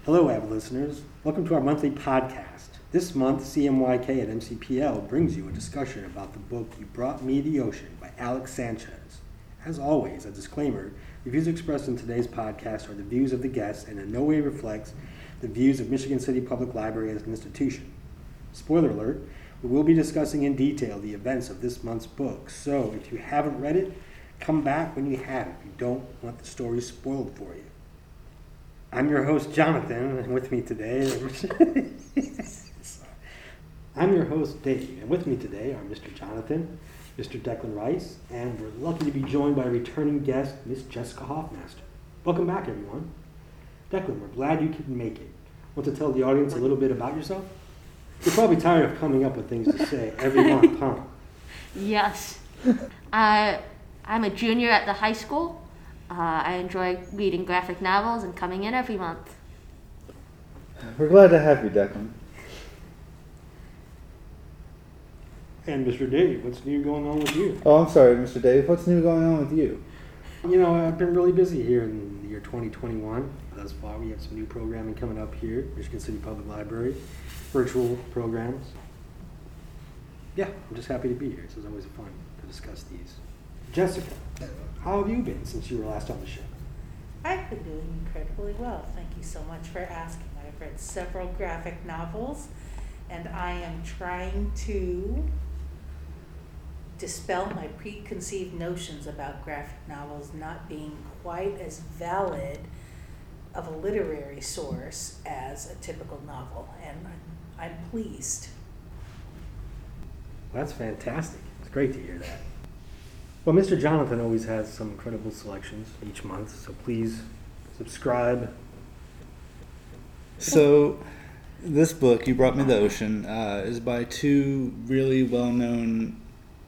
Hello, Avid listeners. Welcome to our monthly podcast. This month, CMYK at MCPL brings you a discussion about the book You Brought Me the Ocean by Alex Sanchez. As always, a disclaimer, the views expressed in today's podcast are the views of the guests and in no way reflects the views of Michigan City Public Library as an institution. Spoiler alert, we will be discussing in detail the events of this month's book, so if you haven't read it, come back when you have if you don't want the story spoiled for you. I'm your host, Jonathan, and with me today... I'm your host, Dave, and with me today are Mr. Jonathan, Mr. Declan Rice, and we're lucky to be joined by a returning guest, Miss Jessica Hoffmaster. Welcome back, everyone. Declan, we're glad you could make it. Want to tell the audience a little bit about yourself? You're probably tired of coming up with things to say every month, huh? Yes. I'm a junior at the high school. I enjoy reading graphic novels and coming in every month. We're glad to have you, Declan. And Mr. Dave, what's new going on with you? Oh, I'm sorry, Mr. Dave. What's new going on with you? You know, I've been really busy here in the year 2021. Thus far, we have some new programming coming up here, Michigan City Public Library, virtual programs. Yeah, I'm just happy to be here. It's always fun to discuss these. Jessica, how have you been since you were last on the show? I've been doing incredibly well. Thank you so much for asking. I've read several graphic novels, and I am trying to dispel my preconceived notions about graphic novels not being quite as valid of a literary source as a typical novel, and I'm pleased. Well, that's fantastic. It's great to hear that. Well, Mr. Jonathan always has some incredible selections each month, so please subscribe. So, this book, You Brought Me the Ocean, is by two really well-known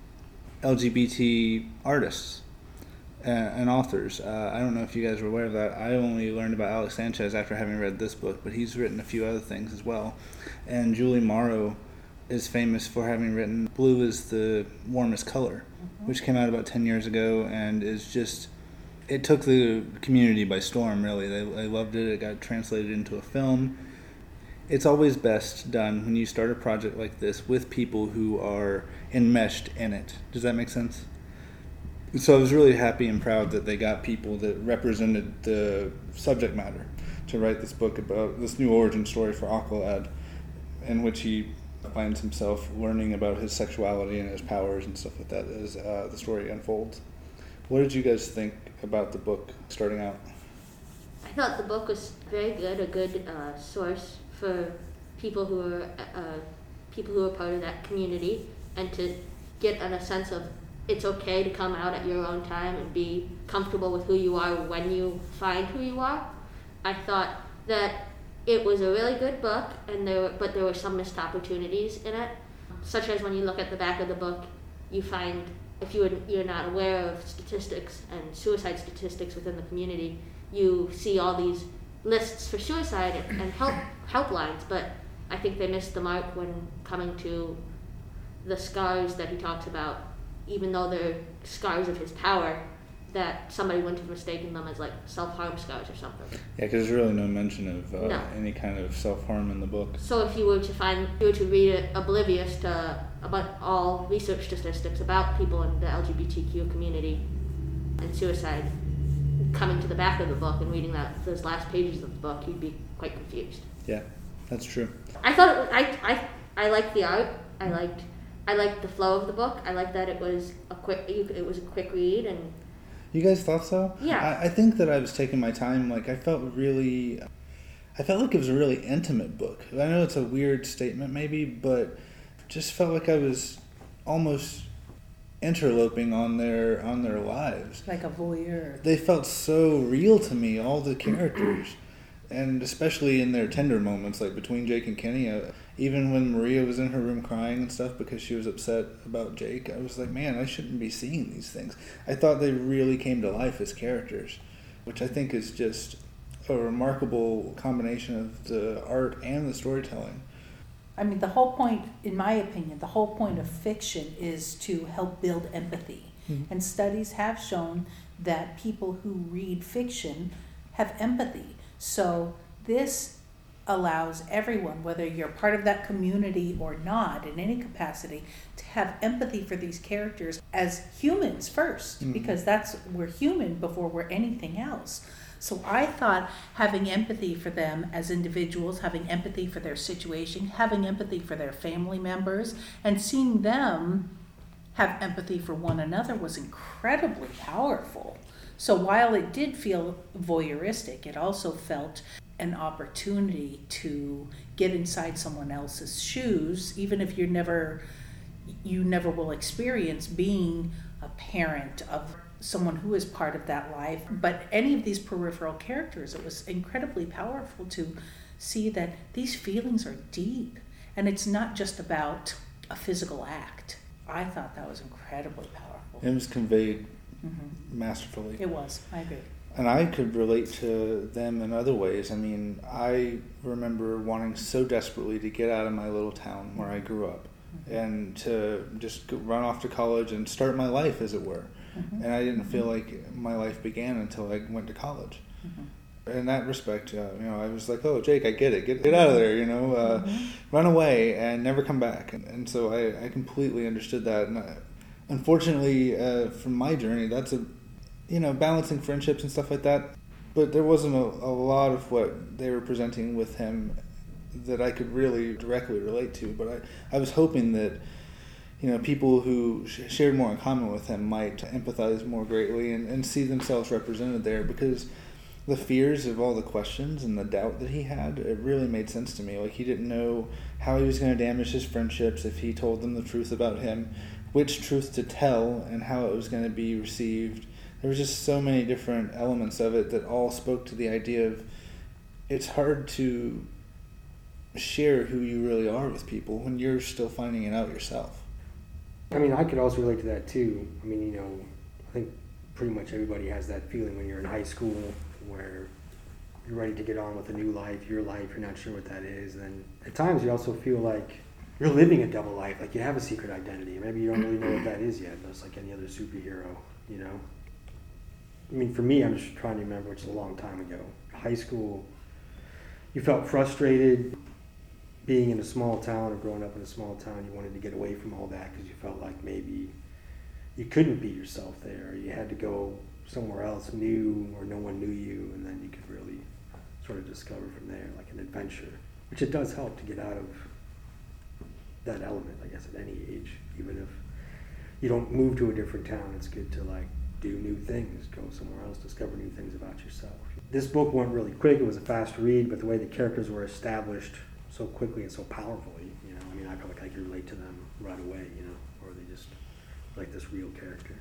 LGBT artists and authors. I don't know if you guys were aware of that. I only learned about Alex Sanchez after having read this book, but he's written a few other things as well. And Julie Morrow is famous for having written Blue is the Warmest Color, which came out about 10 years ago and is just, it took the community by storm, really. They loved it. It got translated into a film. It's always best done when you start a project like this with people who are enmeshed in it. Does that make sense? So I was really happy and proud that they got people that represented the subject matter to write this book about this new origin story for Aqualad, in which he finds himself learning about his sexuality and his powers and stuff like that as the story unfolds. What did you guys think about the book starting out? I thought the book was very good, a good source for people who are part of that community, and to get a sense of it's okay to come out at your own time and be comfortable with who you are when you find who you are. I thought that it was a really good book, but there were some missed opportunities in it, such as when you look at the back of the book, you find, if you're not aware of statistics and suicide statistics within the community, you see all these lists for suicide and helplines, but I think they missed the mark when coming to the scars that he talks about, even though they're scars of his power, that somebody wouldn't have mistaken them as like self-harm scars or something. Yeah, because there's really no mention of any kind of self-harm in the book. So if you were to read it oblivious to about all research statistics about people in the LGBTQ community and suicide, coming to the back of the book and reading those last pages of the book, you'd be quite confused. Yeah, that's true. I thought I liked the art. I liked the flow of the book. I liked that it was a quick read. And you guys thought so? Yeah. I think that I was taking my time. Like, I felt like it was a really intimate book. I know it's a weird statement maybe, but just felt like I was almost interloping on their lives. Like a voyeur. They felt so real to me, all the characters. And especially in their tender moments, like between Jake and Kenny, even when Maria was in her room crying and stuff because she was upset about Jake, I was like, man, I shouldn't be seeing these things. I thought they really came to life as characters, which I think is just a remarkable combination of the art and the storytelling. I mean, the whole point, in my opinion, the whole point of fiction is to help build empathy. Mm-hmm. And studies have shown that people who read fiction have empathy. So this allows everyone, whether you're part of that community or not, in any capacity, to have empathy for these characters as humans first, because we're human before we're anything else. So I thought having empathy for them as individuals, having empathy for their situation, having empathy for their family members, and seeing them have empathy for one another was incredibly powerful. So while it did feel voyeuristic, it also felt an opportunity to get inside someone else's shoes, even if you never will experience being a parent of someone who is part of that life. But any of these peripheral characters, it was incredibly powerful to see that these feelings are deep, and it's not just about a physical act. I thought that was incredibly powerful. It was conveyed masterfully. It was, I agree. And I could relate to them in other ways. I mean, I remember wanting so desperately to get out of my little town where I grew up and to just run off to college and start my life, as it were. And I didn't feel like my life began until I went to college. In that respect, I was like, oh, Jake, I get it. Get out of there, run away and never come back. And so I completely understood that. And unfortunately, from my journey, that's balancing friendships and stuff like that. But there wasn't a lot of what they were presenting with him that I could really directly relate to. But I was hoping that, people who shared more in common with him might empathize more greatly and see themselves represented there, because the fears of all the questions and the doubt that he had, it really made sense to me. Like, he didn't know how he was going to damage his friendships if he told them the truth about him, which truth to tell, and how it was going to be received. There was just so many different elements of it that all spoke to the idea of it's hard to share who you really are with people when you're still finding it out yourself. I mean, I could also relate to that too. I mean, I think pretty much everybody has that feeling when you're in high school where you're ready to get on with a new life, your life, you're not sure what that is. And at times you also feel like you're living a double life, like you have a secret identity. Maybe you don't really know what that is yet, just like any other superhero, I mean, for me, I'm just trying to remember, which is a long time ago. High school, you felt frustrated being in a small town or growing up in a small town. You wanted to get away from all that because you felt like maybe you couldn't be yourself there. You had to go somewhere else new or no one knew you, and then you could really sort of discover from there, like an adventure, which it does help to get out of that element, I guess, at any age. Even if you don't move to a different town, it's good to do new things, go somewhere else, discover new things about yourself. This book went really quick. It was a fast read, but the way the characters were established so quickly and so powerfully, I mean, I felt like I could relate to them right away, or they just like this real character.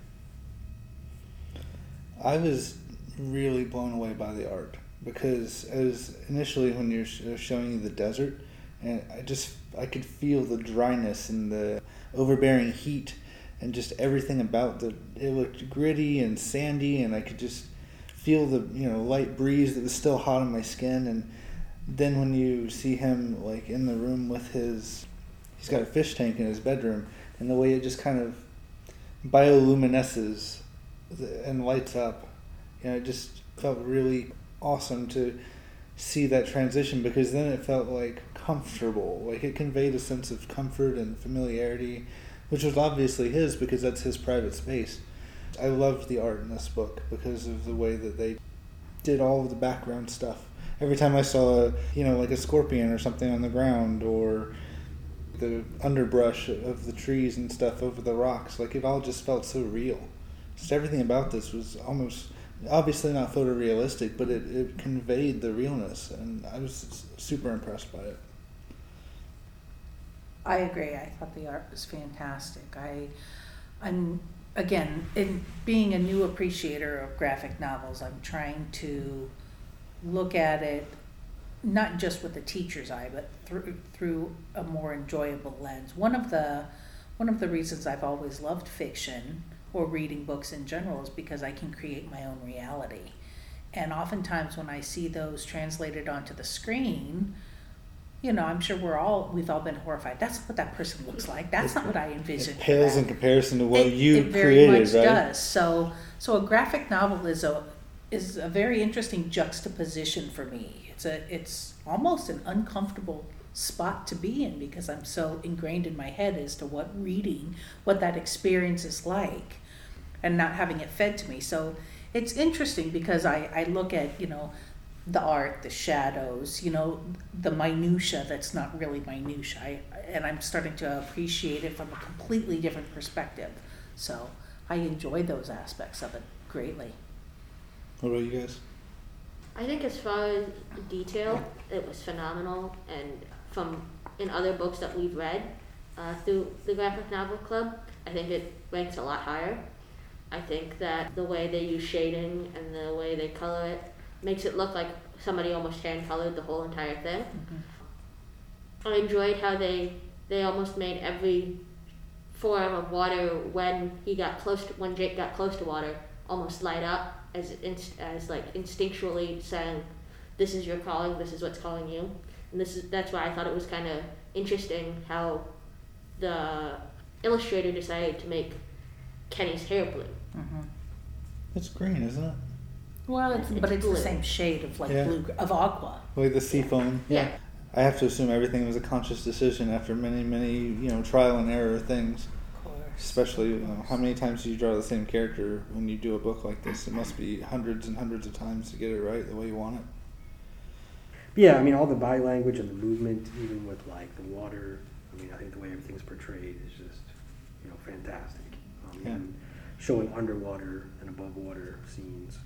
I was really blown away by the art, because as initially when you're showing you the desert, and I could feel the dryness and the overbearing heat and just everything about it looked gritty and sandy, and I could just feel the light breeze that was still hot on my skin. And then when you see him in the room with he's got a fish tank in his bedroom, and the way it just kind of bioluminesces and lights up, it just felt really awesome to see that transition, because then it felt comfortable, it conveyed a sense of comfort and familiarity, which was obviously his because that's his private space. I loved the art in this book because of the way that they did all of the background stuff. Every time I saw a scorpion or something on the ground, or the underbrush of the trees and stuff over the rocks, it all just felt so real. Just everything about this was almost, obviously not photorealistic, but it conveyed the realness, and I was super impressed by it. I agree. I thought the art was fantastic. I'm again, in being a new appreciator of graphic novels, I'm trying to look at it not just with the teacher's eye, but through a more enjoyable lens. One of the reasons I've always loved fiction or reading books in general is because I can create my own reality. And oftentimes when I see those translated onto the screen, I'm sure we've all been horrified. That's not what that person looks like. That's not what I envisioned. It pales in comparison to what you created, right? It very much right? does. So a graphic novel is is a very interesting juxtaposition for me. It's almost an uncomfortable spot to be in because I'm so ingrained in my head as to what that experience is like, and not having it fed to me. So it's interesting because I look at, the art, the shadows, the minutia that's not really minutia. And I'm starting to appreciate it from a completely different perspective. So I enjoy those aspects of it greatly. What about you guys? I think as far as detail, it was phenomenal, and from in other books that we've read through the Graphic Novel Club, I think it ranks a lot higher. I think that the way they use shading and the way they color it makes it look like somebody almost hand-colored the whole entire thing. I enjoyed how they almost made every form of water when Jake got close to water almost light up as like instinctually saying, this is your calling, this is what's calling you. And that's why I thought it was kind of interesting how the illustrator decided to make Kenny's hair blue. It's green, isn't it? Well, it's blue. the same shade of Yeah. blue, of aqua. Like the sea foam. Yeah. I have to assume everything was a conscious decision after many, many, trial and error things. Of course. Especially, how many times do you draw the same character when you do a book like this? It must be hundreds and hundreds of times to get it right the way you want it. Yeah, I mean, all the body language and the movement, even with like the water. I mean, I think the way everything's portrayed is just, fantastic. Yeah. And showing underwater and above water scenes.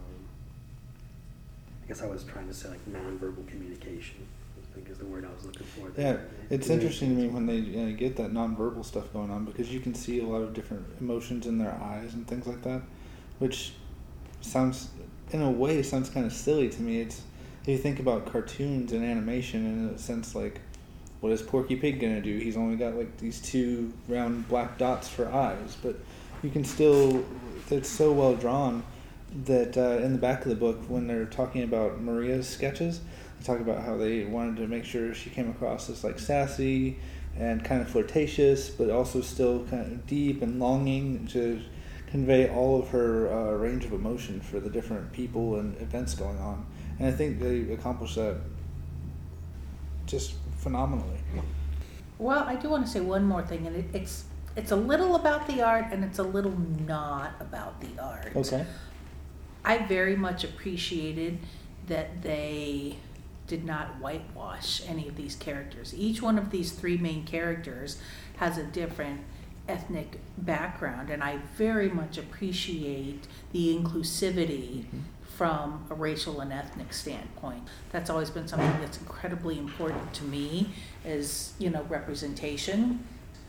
I guess I was trying to say like nonverbal communication, I think is the word I was looking for. Yeah, it's interesting to me when they get that nonverbal stuff going on, because you can see a lot of different emotions in their eyes and things like that, which sounds, in a way, sounds kind of silly to me. It's, if you think about cartoons and animation in a sense, like, what is Porky Pig gonna do? He's only got like these two round black dots for eyes, but you can still, it's so well drawn that in the back of the book, when they're talking about Maria's sketches, they talk about how they wanted to make sure she came across as like sassy and kind of flirtatious, but also still kind of deep and longing to convey all of her range of emotion for the different people and events going on. And I think they accomplished that just phenomenally. Well, I do want to say one more thing, and it's a little about the art, and it's a little not about the art. Okay. I very much appreciated that they did not whitewash any of these characters. Each one of these three main characters has a different ethnic background, and I very much appreciate the inclusivity from a racial and ethnic standpoint. That's always been something that's incredibly important to me, is, representation.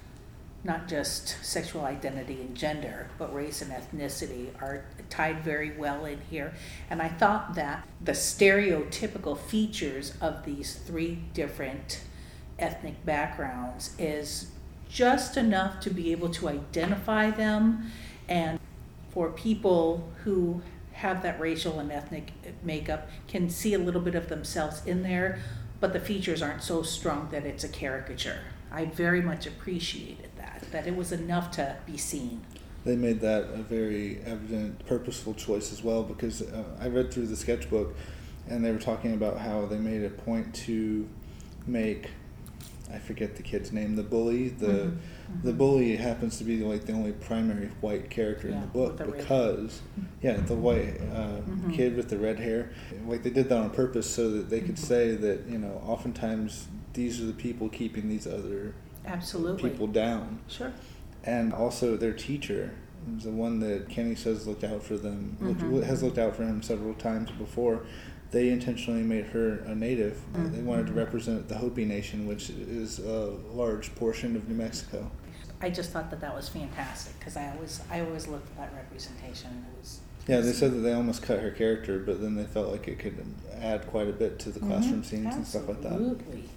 Not just sexual identity and gender, but race and ethnicity are tied very well in here. And I thought that the stereotypical features of these three different ethnic backgrounds is just enough to be able to identify them, and for people who have that racial and ethnic makeup can see a little bit of themselves in there, but the features aren't so strong that it's a caricature. I very much appreciated that it was enough to be seen. They made that a very evident, purposeful choice as well, because I read through the sketchbook, and they were talking about how they made a point to make, I forget the kid's name, the bully. The bully happens to be like the only primary white character in the book, because the white kid with the red hair, like they did that on purpose so that they could say that oftentimes these are the people keeping these other people down. Sure. And also their teacher is the one that Kenny says looked out for them, has looked out for him several times before. They intentionally made her a native. They wanted to represent the Hopi Nation, which is a large portion of New Mexico. I just thought that was fantastic, because I always looked for that representation, and it was. Yeah, they said that they almost cut her character, but then they felt like it could add quite a bit to the classroom scenes and stuff like that. Absolutely.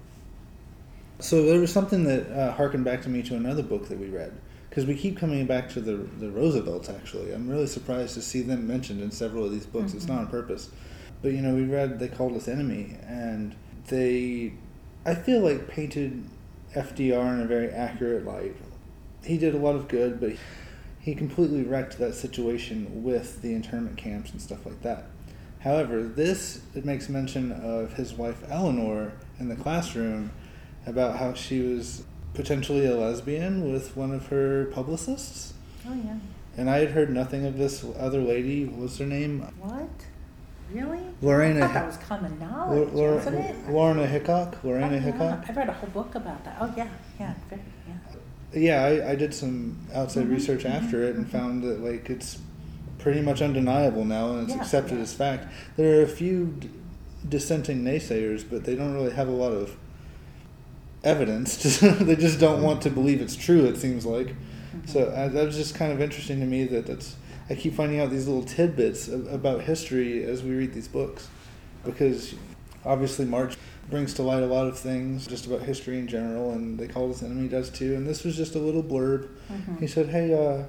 So there was something that harkened back to me to another book that we read, because we keep coming back to the Roosevelts, actually. I'm really surprised to see them mentioned in several of these books. It's not on purpose. But, we read They Called Us Enemy, and I feel like painted FDR in a very accurate light. He did a lot of good, but he completely wrecked that situation with the internment camps and stuff like that. However, it makes mention of his wife Eleanor in the classroom about how she was potentially a lesbian with one of her publicists. Oh, yeah. And I had heard nothing of this other lady. What's her name? What? Really? Lorena. I thought that was common knowledge, wasn't it? Lorena Hickok. Lorena Oh, Hickok. yeah. I read a whole book about that. Oh, yeah. Yeah. Yeah, I did some outside research after it and found that like it's pretty much undeniable now and it's accepted as fact. There are a few dissenting naysayers, but they don't really have a lot of evidence. They just don't want to believe it's true, it seems like. Mm-hmm. So that was just kind of interesting to me that's I keep finding out these little tidbits about history as we read these books, because obviously March brings to light a lot of things just about history in general, and They Called Us Enemy does too, and this was just a little blurb. Mm-hmm. He said, hey,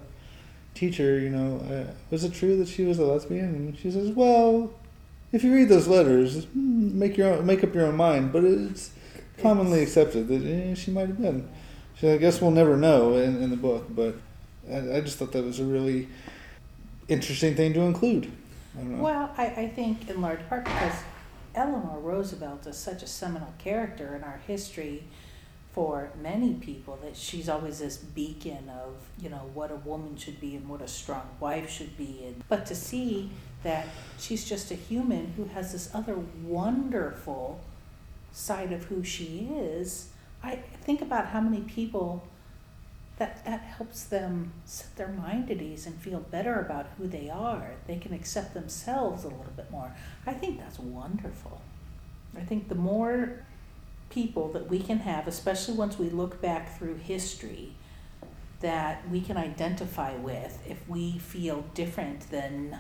teacher, was it true that she was a lesbian? And she says, well, if you read those letters, make up your own mind, but it's commonly accepted that she might have been. So I guess we'll never know in the book, but I just thought that was a really interesting thing to include. I don't know. Well, I think in large part because Eleanor Roosevelt is such a seminal character in our history for many people that she's always this beacon of, what a woman should be and what a strong wife should be. But to see that she's just a human who has this other wonderful side of who she is, I think about how many people that helps them set their mind at ease and feel better about who they are. They can accept themselves a little bit more. I think that's wonderful. I think the more people that we can have, especially once we look back through history, that we can identify with if we feel different than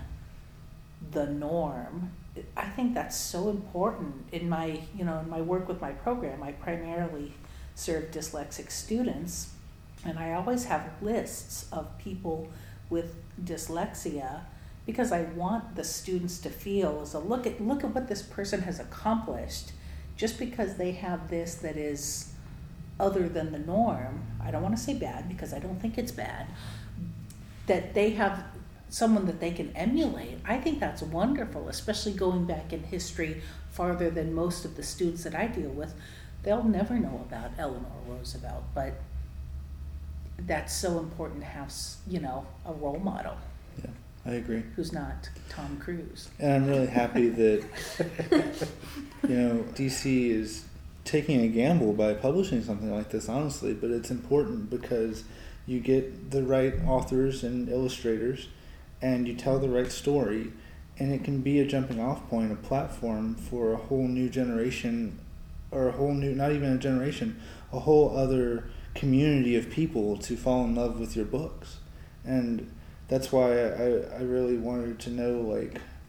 the norm, I think that's so important. In my work with my program, I primarily serve dyslexic students, and I always have lists of people with dyslexia because I want the students to feel as a look at what this person has accomplished. Just because they have this that is other than the norm, I don't want to say bad because I don't think it's bad, that they have someone that they can emulate. I think that's wonderful, especially going back in history farther than most of the students that I deal with. They'll never know about Eleanor Roosevelt, but that's so important to have, a role model. Yeah, I agree. Who's not Tom Cruise. And I'm really happy that, DC is taking a gamble by publishing something like this, honestly, but it's important because you get the right authors and illustrators and you tell the right story, and it can be a jumping off point, a platform for a whole new generation, or not even a generation, a whole other community of people to fall in love with your books. And that's why I really wanted to know,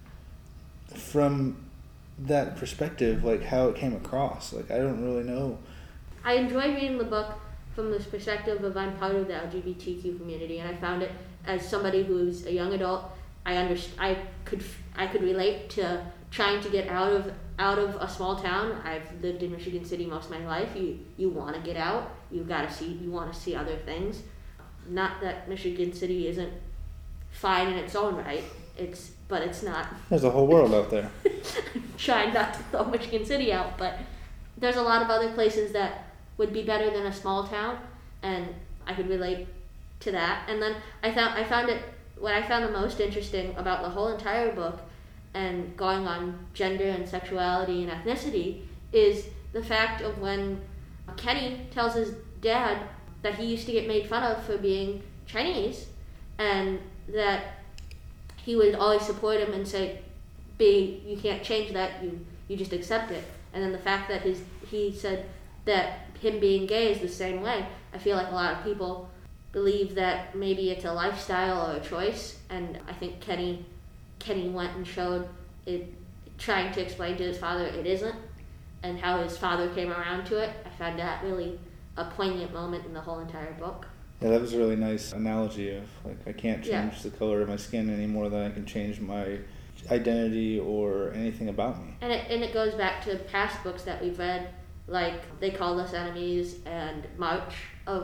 from that perspective, how it came across. I don't really know. I enjoy reading the book from this perspective of I'm part of the LGBTQ community, and I found it as somebody who's a young adult. I could relate to trying to get out of a small town. I've lived in Michigan City most of my life. You want to get out. You want to see other things. Not that Michigan City isn't fine in its own right. But it's not. There's a whole world out there. Trying not to throw Michigan City out, but there's a lot of other places that would be better than a small town, and I could relate to that. And then what I found the most interesting about the whole entire book, and going on gender and sexuality and ethnicity, is the fact of when Kenny tells his dad that he used to get made fun of for being Chinese, and that he would always support him and say, you can't change that, you just accept it. And then the fact that he said that him being gay is the same way. I feel like a lot of people believe that maybe it's a lifestyle or a choice, and I think Kenny went and showed it, trying to explain to his father it isn't, and how his father came around to it. I found that really a poignant moment in the whole entire book. Yeah, that was a really nice analogy of I can't change the color of my skin any more than I can change my identity or anything about me. And it goes back to past books that we've read, like They Called Us Enemies and March, of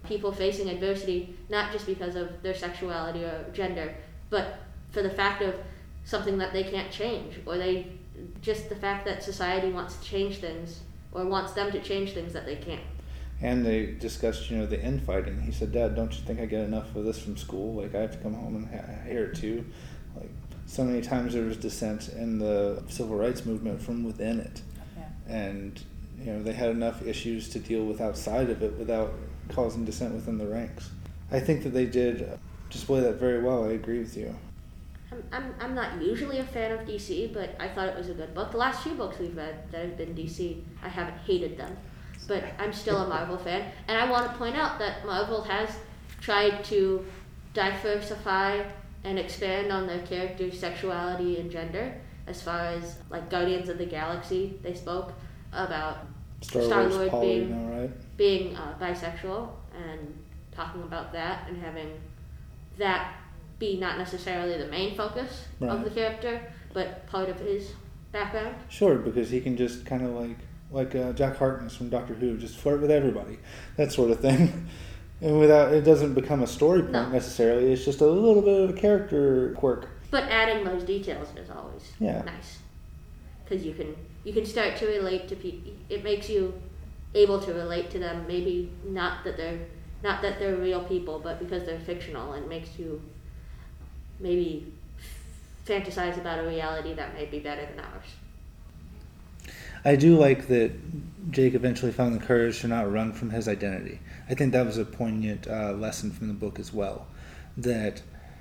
people facing adversity, not just because of their sexuality or gender, but for the fact of something that they can't change, or just the fact that society wants to change things, or wants them to change things that they can't. And they discussed, the infighting. He said, "Dad, don't you think I get enough of this from school? Like, I have to come home and hear it too." Like, so many times there was dissent in the civil rights movement from within it. Yeah. And, they had enough issues to deal with outside of it without causing dissent within the ranks. I think that they did display that very well. I agree with you. I'm not usually a fan of DC, but I thought it was a good book. The last few books we've read that have been DC, I haven't hated them, but I'm still a Marvel fan. And I want to point out that Marvel has tried to diversify and expand on their characters' sexuality and gender. As far as, like, Guardians of the Galaxy, they spoke about Star-Lord being bisexual, and talking about that and having that be not necessarily the main focus of the character, but part of his background. Sure, because he can just kind of like Jack Harkness from Doctor Who, just flirt with everybody, that sort of thing. And without, it doesn't become a story point necessarily, it's just a little bit of a character quirk. But adding those details is always nice. Because you can start to relate to people. It makes you able to relate to them, maybe not that they're real people, but because they're fictional, and makes you maybe fantasize about a reality that may be better than ours. I do like that Jake eventually found the courage to not run from his identity. I think that was a poignant lesson from the book as well. That,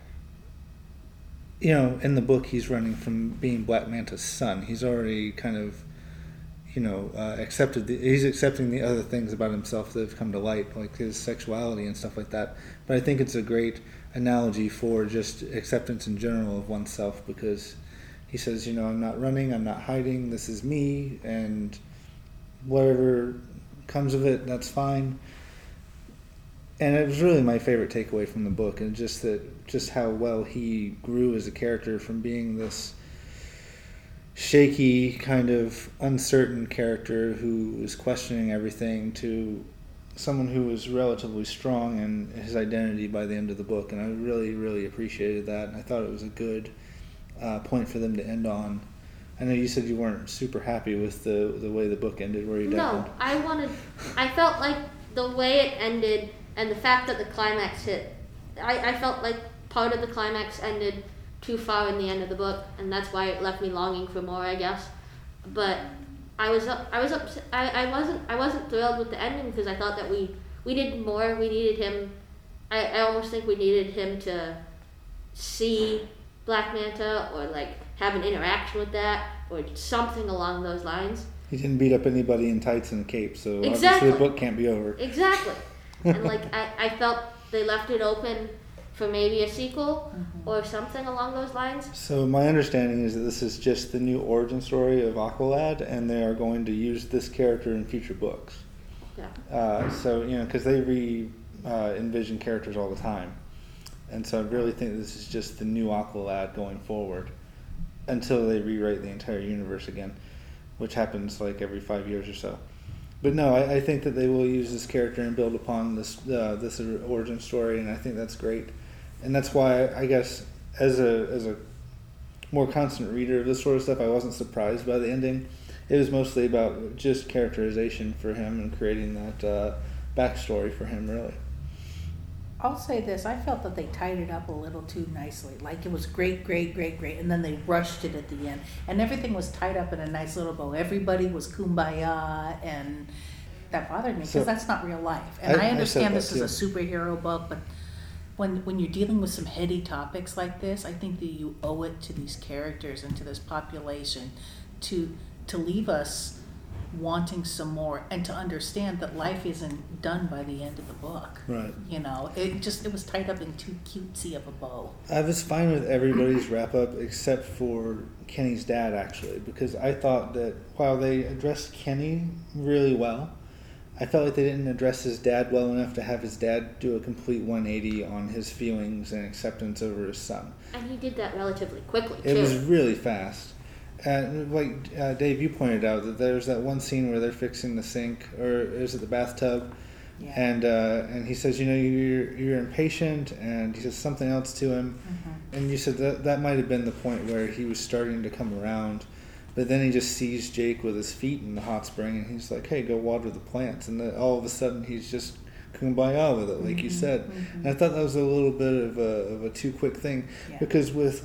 in the book he's running from being Black Manta's son. He's already kind of, he's accepting the other things about himself that have come to light, like his sexuality and stuff like that. But I think it's a great analogy for just acceptance in general of oneself, because he says, I'm not running, I'm not hiding, this is me, and whatever comes of it, that's fine. And it was really my favorite takeaway from the book, and just how well he grew as a character from being this shaky, kind of uncertain character who was questioning everything to someone who was relatively strong in his identity by the end of the book. And I really, really appreciated that, and I thought it was a good point for them to end on. I know you said you weren't super happy with the way the book ended. Were you? No, I felt like the way it ended and the fact that the climax hit, I felt like part of the climax ended too far in the end of the book, and that's why it left me longing for more, I guess. But I wasn't thrilled with the ending, because I thought that we did more. We needed him. I almost think we needed him to see Black Manta, or like have an interaction with that, or something along those lines. He didn't beat up anybody in tights and a cape, so Exactly. Obviously the book can't be over. Exactly. And I felt they left it open for maybe a sequel or something along those lines. So my understanding is that this is just the new origin story of Aqualad, and they are going to use this character in future books. Yeah. Because they envision characters all the time. And so I really think this is just the new Aqualad going forward until they rewrite the entire universe again, which happens like every 5 years or so. But no, I think that they will use this character and build upon this origin story, and I think that's great. And that's why I guess as a more constant reader of this sort of stuff, I wasn't surprised by the ending. It was mostly about just characterization for him and creating that backstory for him, really. I'll say this, I felt that they tied it up a little too nicely. Like it was great, and then they rushed it at the end. And everything was tied up in a nice little bow. Everybody was kumbaya, and that bothered me, because that's not real life. And I understand this is a superhero book, but when you're dealing with some heady topics like this, I think that you owe it to these characters and to this population to leave us wanting some more, and to understand that life isn't done by the end of the book. Right. It was tied up in too cutesy of a bow. I was fine with everybody's wrap up except for Kenny's dad, actually, because I thought that while they addressed Kenny really well, I felt like they didn't address his dad well enough to have his dad do a complete 180 on his feelings and acceptance over his son. And he did that relatively quickly, too. It was really fast. And Dave, you pointed out that there's that one scene where they're fixing the sink, or is it the bathtub, Yeah. And he says, you're impatient, and he says something else to him, and you said that might have been the point where he was starting to come around, but then he just sees Jake with his feet in the hot spring, and he's like, hey, go water the plants, and then all of a sudden he's just kumbaya with it, like you said. And I thought that was a little bit of a too quick thing, because with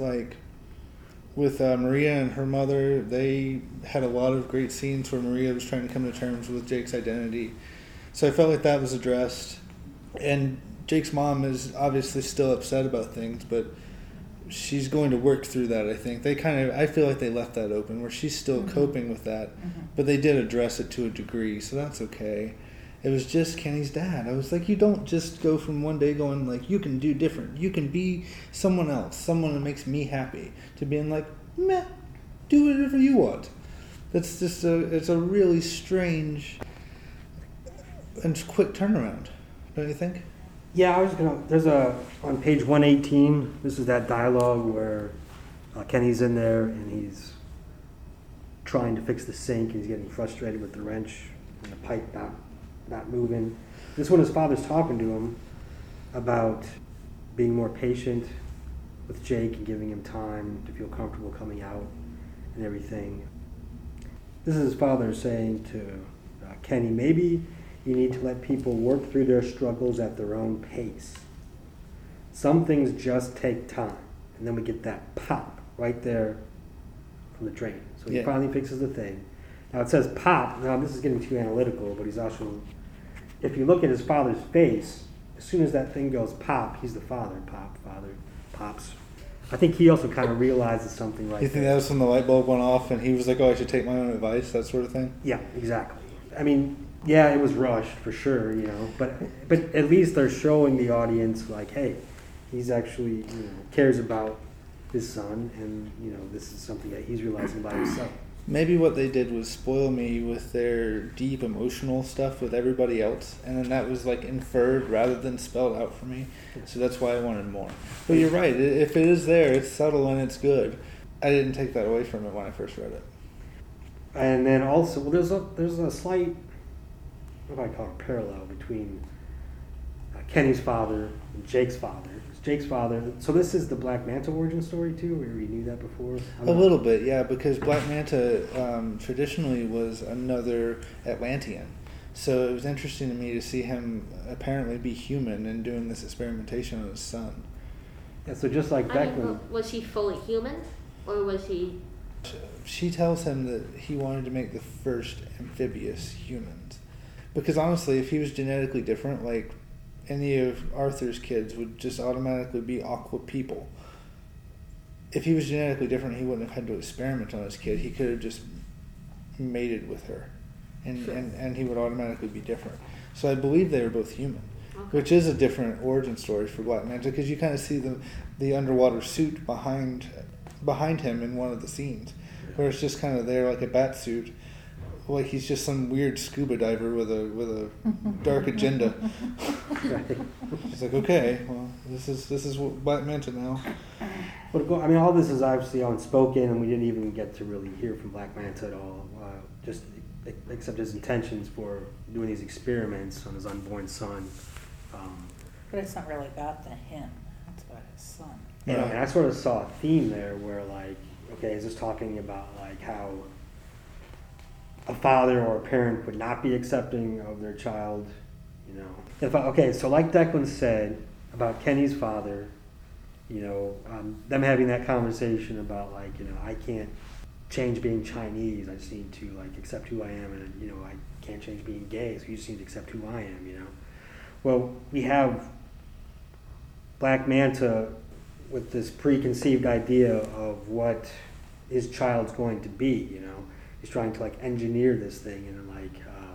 Maria and her mother, they had a lot of great scenes where Maria was trying to come to terms with Jake's identity. So I felt like that was addressed. And Jake's mom is obviously still upset about things, but she's going to work through that, I think. I feel like they left that open, where she's still coping with that, but they did address it to a degree, so that's okay. It was just Kenny's dad. I was like, you don't just go from one day going like, you can do different. You can be someone else, someone that makes me happy, to being like, meh, do whatever you want. That's just it's a really strange and quick turnaround, don't you think? Yeah, on page 118, this is that dialogue where Kenny's in there and he's trying to fix the sink and he's getting frustrated with the wrench and the pipe not moving. This one, his father's talking to him about being more patient with Jake and giving him time to feel comfortable coming out and everything. This is his father saying to Kenny, maybe you need to let people work through their struggles at their own pace. Some things just take time. And then we get that pop right there from the drain. So he finally fixes the thing. Now it says pop. Now this is getting too analytical, but he's also, if you look at his father's face, as soon as that thing goes pop, he's the father. Father, pops. I think he also kind of realizes something right there. You think that was when the light bulb went off and he was like, oh, I should take my own advice, that sort of thing? Yeah, exactly. I mean, yeah, it was rushed for sure, but at least they're showing the audience like, hey, he's actually cares about his son, and this is something that he's realizing about himself. Maybe what they did was spoil me with their deep emotional stuff with everybody else, and then that was like inferred rather than spelled out for me. So that's why I wanted more. But you're right. If it is there, it's subtle and it's good. I didn't take that away from it when I first read it. And then also, there's a slight, what do I call it, parallel between Kenny's father and Jake's father. Jake's father. So this is the Black Manta origin story too. We already knew that before. A little bit, yeah, because Black Manta traditionally was another Atlantean. So it was interesting to me to see him apparently be human and doing this experimentation on his son. Yeah, so just like Declan. Was he fully human, or was he? She tells him that he wanted to make the first amphibious humans, because honestly, if he was genetically different, like any of Arthur's kids would just automatically be aqua people. If he was genetically different, he wouldn't have had to experiment on his kid. He could have just mated with her, and he would automatically be different. So I believe they were both human, which is a different origin story for Black Manta, because you kind of see the underwater suit behind him in one of the scenes, where it's just kind of there like a bat suit. Like he's just some weird scuba diver with a dark agenda. It's like, okay, well, this is what Black Manta now. But I mean, all this is obviously unspoken, and we didn't even get to really hear from Black Manta at all. Just except his intentions for doing these experiments on his unborn son. But it's not really about him. It's about his son. Yeah, and I sort of saw a theme there where, like, okay, is this talking about like how a father or a parent would not be accepting of their child, so like Declan said about Kenny's father, them having that conversation about like, I can't change being Chinese, I just need to like accept who I am, and I can't change being gay, so you just need to accept who I am, Well, we have Black Manta with this preconceived idea of what his child's going to be, He's trying to like engineer this thing and like,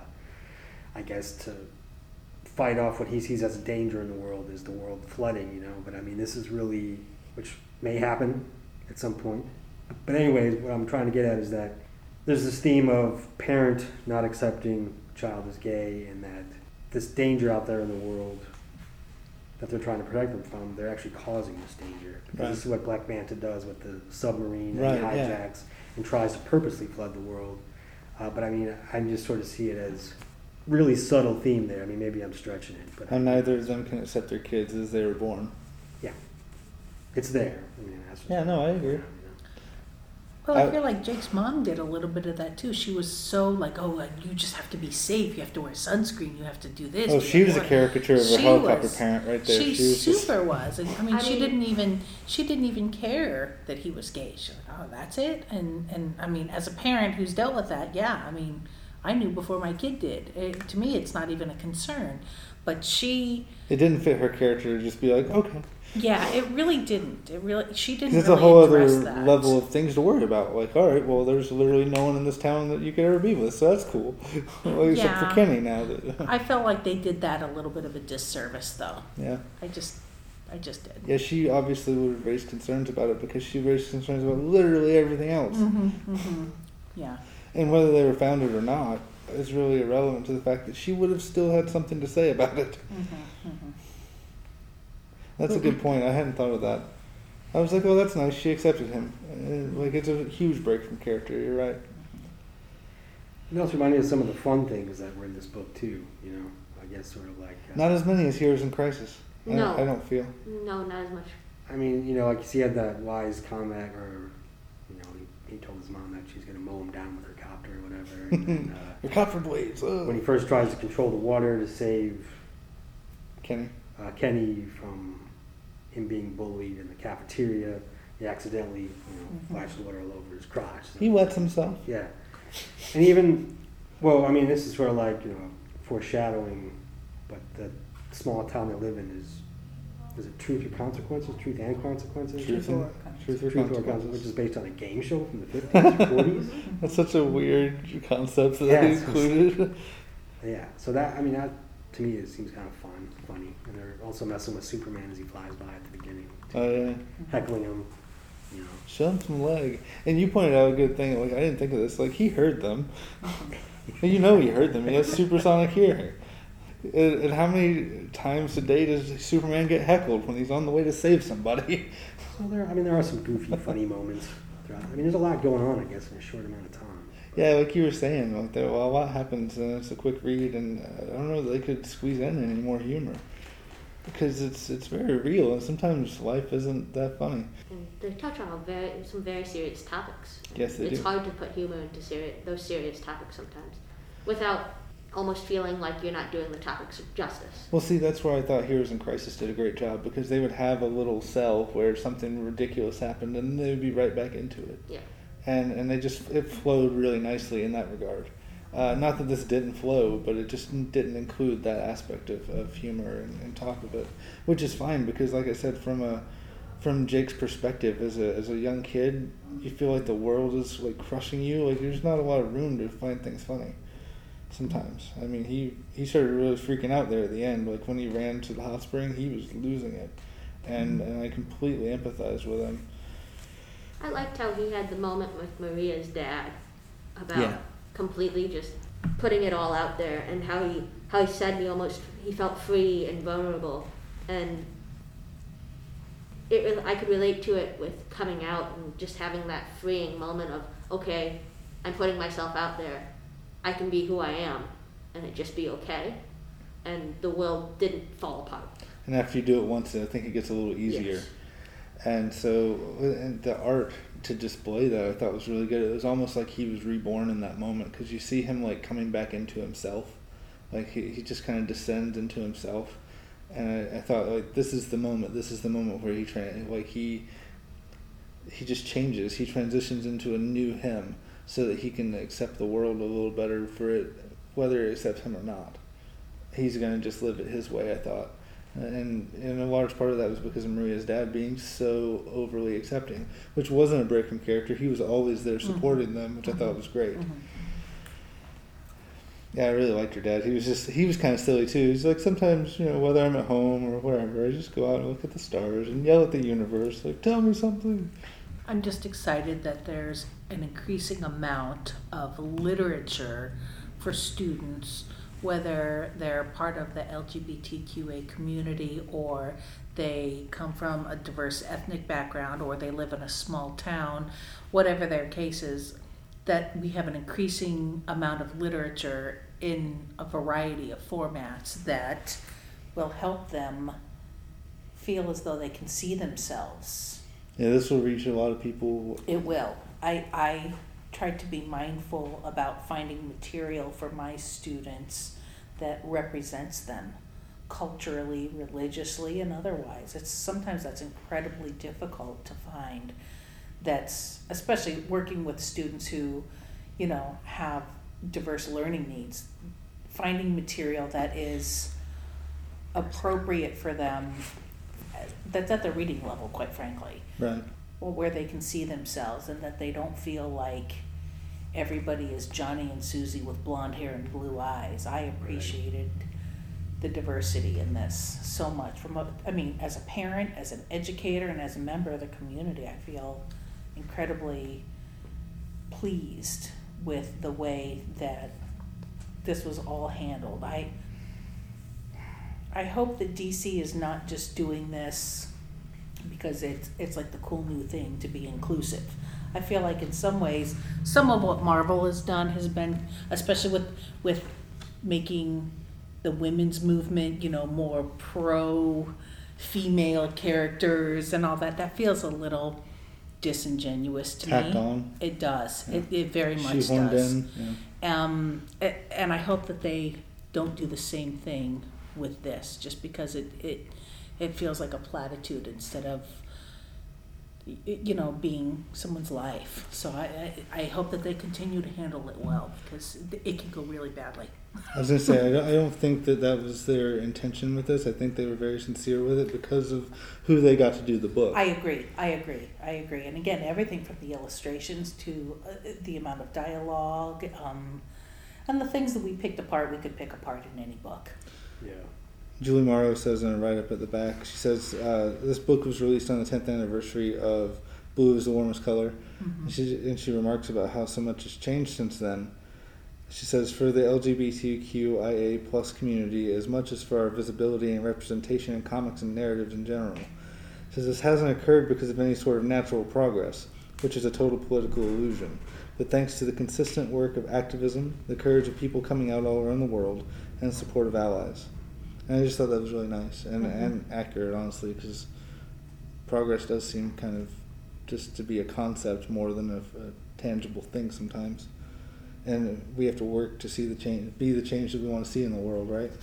I guess to fight off what he sees as a danger in the world is the world flooding, But I mean, this is really, which may happen at some point. But anyways, what I'm trying to get at is that there's this theme of parent not accepting child as gay, and that this danger out there in the world that they're trying to protect them from, they're actually causing this danger. Because This is what Black Manta does with the submarine that he hijacks and tries to purposely flood the world. But I mean, I just sort of see it as really subtle theme there. I mean, maybe I'm stretching it, but And neither of them can accept their kids as they were born. it's there. I mean, that's Yeah, no, I agree. Well, I I- feel like Jake's mom did a little bit of that too. She was so like, oh, like, you just have to be safe. You have to wear sunscreen. You have to do this. Oh, you she have was to a wear-" caricature of a She helicopter was. parent right there. She was just, super was, and I mean, I mean- she didn't even care that he was gay. She's like, oh, that's it. And I mean, as a parent who's dealt with that, yeah, I mean, I knew before my kid did. To me, it's not even a concern. But she, it didn't fit her character to just be like, okay. yeah, it really didn't. She didn't Because it's really a whole other address that. level of things to worry about. Like, all right, well, there's literally no one in this town that you could ever be with, so that's cool. Well, except for Yeah. Kenny now. That, I felt like they did that a little bit of a disservice, though. yeah. I just did. Yeah, she obviously would have raised concerns about it because she raised concerns about literally everything else. Yeah. And whether they were founded or not is really irrelevant to the fact that she would have still had something to say about it. That's a good point. I hadn't thought of that. I was like, oh, that's nice. She accepted him. Like, it's a huge break from character. You're right. It also reminded me of some of the fun things that were in this book too. You know, I guess sort of like. Not as many as Heroes in Crisis. No. I don't feel. No, not as much. I mean, you know, like he had that wise comment, or you know, he told his mom that she's going to mow him down with her copter or whatever. And then, The copper blades. when he first tries to control the water to save Kenny. Kenny from him being bullied in the cafeteria, he accidentally, flashed the water all over his crotch. So, He wets himself. yeah, and even, well, I mean, this is sort of like foreshadowing, but the small town they live in is it Truth or Consequences? Truth and Consequences? Truth or Truth or Consequences. Consequences, which is based on a game show from the 50s or 40s. That's such a weird concept that Yeah, they it's- included. Yeah, so that, I mean, that to me it seems kind of funny, and they're also messing with Superman as he flies by at the beginning, Oh, yeah. heckling him, you know. Show him some leg. And you pointed out a good thing. Like, I didn't think of this. Like, he heard them. And you know he heard them. He has supersonic hearing. And how many times a day does Superman get heckled when he's on the way to save somebody? So there are some goofy, funny moments throughout. I mean, there's a lot going on, I guess, in a short amount of time. Yeah, like you were saying, like a lot happens, and it's a quick read, and I don't know that they could squeeze in any more humor because it's very real, and sometimes life isn't that funny. And they touch on some very serious topics. Yes, they It's do. hard to put humor into those serious topics sometimes, without almost feeling like you're not doing the topics justice. Well, see, that's where I thought Heroes in Crisis did a great job because they would have a little cell where something ridiculous happened, and they would be right back into it. Yeah. And it flowed really nicely in that regard. Not that this didn't flow, but it just didn't include that aspect of humor and talk of it, which is fine because, like I said, from Jake's perspective as a young kid, you feel like the world is like crushing you. Like there's not a lot of room to find things funny. Sometimes, I mean, he started really freaking out there at the end. Like when he ran to the hot spring, he was losing it, and I completely empathized with him. I liked how he had the moment with Maria's dad about Yeah. completely just putting it all out there, and how he said he felt free and vulnerable, and I could relate to it with coming out and just having that freeing moment of, okay, I'm putting myself out there, I can be who I am, and it just be okay, and the world didn't fall apart. And after you do it once, I think it gets a little easier. Yes. And so, and the art to display that I thought was really good. It was almost like he was reborn in that moment because you see him like coming back into himself, like he just kind of descends into himself. And I thought like this is the moment. This is the moment where he just changes. He transitions into a new him so that he can accept the world a little better for it, whether it accepts him or not. He's gonna just live it his way, I thought. And a large part of that was because of Maria's dad being so overly accepting, which wasn't a break from character. He was always there supporting them, which I thought was great. Yeah, I really liked her dad. He was kind of silly too. He's like, sometimes, whether I'm at home or wherever, I just go out and look at the stars and yell at the universe, like, tell me something. I'm just excited that there's an increasing amount of literature for students, whether they're part of the LGBTQA community or they come from a diverse ethnic background or they live in a small town, whatever their case is. that we have an increasing amount of literature in a variety of formats that will help them feel as though they can see themselves. Yeah, this will reach a lot of people. It will. I tried to be mindful about finding material for my students that represents them culturally, religiously, and otherwise. Sometimes that's incredibly difficult to find. That's especially working with students who, have diverse learning needs. Finding material that is appropriate for them, that's at their reading level, quite frankly. Right. Or where they can see themselves and that they don't feel like everybody is Johnny and Susie with blonde hair and blue eyes. I appreciated the diversity in this so much. As a parent, as an educator, and as a member of the community, I feel incredibly pleased with the way that this was all handled. I hope that DC is not just doing this because it's like the cool new thing to be inclusive. I feel like in some ways, some of what Marvel has done has been, especially with making the women's movement, more pro-female characters and all that. That feels a little disingenuous to Tacked me. on. It does. Yeah. It very much Shoehorned does. in. Yeah. And I hope that they don't do the same thing with this, just because it feels like a platitude instead of being someone's life. So I hope that they continue to handle it well, because it can go really badly. I was going to say, I don't think that was their intention with this. I think they were very sincere with it because of who they got to do the book. I agree. And again, everything from the illustrations to the amount of dialogue, and the things that we picked apart, we could pick apart in any book. Yeah. Julie Morrow says in a write-up at the back, she says, this book was released on the 10th anniversary of Blue is the Warmest Color. Mm-hmm. And she remarks about how so much has changed since then. She says, for the LGBTQIA plus community, as much as for our visibility and representation in comics and narratives in general. She says, this hasn't occurred because of any sort of natural progress, which is a total political illusion, but thanks to the consistent work of activism, the courage of people coming out all around the world, and the support of allies. And I just thought that was really nice and accurate, honestly, because progress does seem kind of just to be a concept more than a tangible thing sometimes. And we have to work to see the change, be the change that we want to see in the world, right?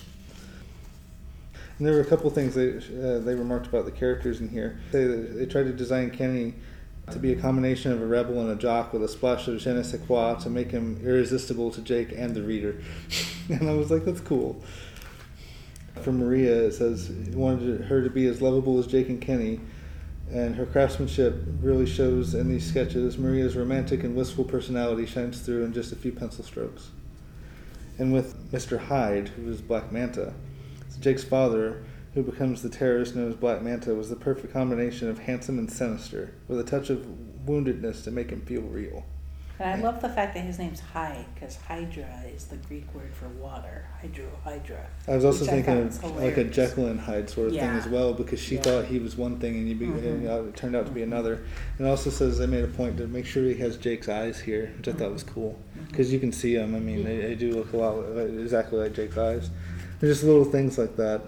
And there were a couple things they remarked about the characters in here. They tried to design Kenny to be a combination of a rebel and a jock with a splash of je ne sais quoi to make him irresistible to Jake and the reader. And I was like, that's cool. For Maria, it says he wanted her to be as lovable as Jake and Kenny, and her craftsmanship really shows in these sketches. Maria's romantic and wistful personality shines through in just a few pencil strokes. And with Mr. Hyde, who is Black Manta, Jake's father, who becomes the terrorist known as Black Manta, was the perfect combination of handsome and sinister, with a touch of woundedness to make him feel real. And I love the fact that his name's Hyde, because Hydra is the Greek word for water. Hydra. I was also which thinking I thought of was like a hilarious. Jekyll and Hyde sort of thing as well, because she Yeah. thought he was one thing and it turned out to be another. And it also says they made a point to make sure he has Jake's eyes here, which I thought was cool, because you can see them. I mean, they do look a lot exactly like Jake's eyes. There's just little things like that.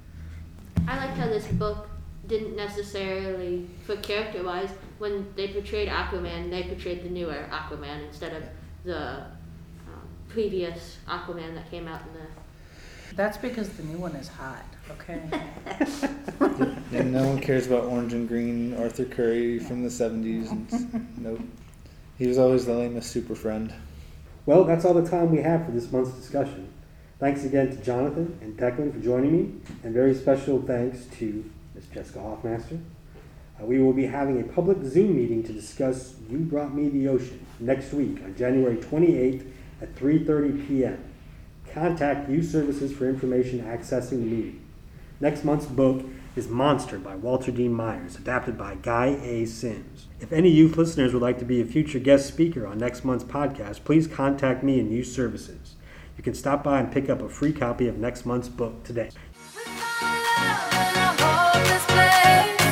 I liked how this book didn't necessarily, for character-wise, when they portrayed Aquaman, they portrayed the newer Aquaman instead of the previous Aquaman that came out in the... That's because the new one is hot, okay? And no one cares about orange and green Arthur Curry from the 70s. And, nope. He was always the lamest super friend. Well, that's all the time we have for this month's discussion. Thanks again to Jonathan and Declan for joining me, and very special thanks to Ms. Jessica Hoffmaster. We will be having a public Zoom meeting to discuss You Brought Me the Ocean next week on January 28th at 3:30 p.m. Contact U Services for information accessing the meeting. Next month's book is Monster by Walter Dean Myers, adapted by Guy A. Sims. If any youth listeners would like to be a future guest speaker on next month's podcast, please contact me in U Services. You can stop by and pick up a free copy of next month's book today. With my love and I hold this place.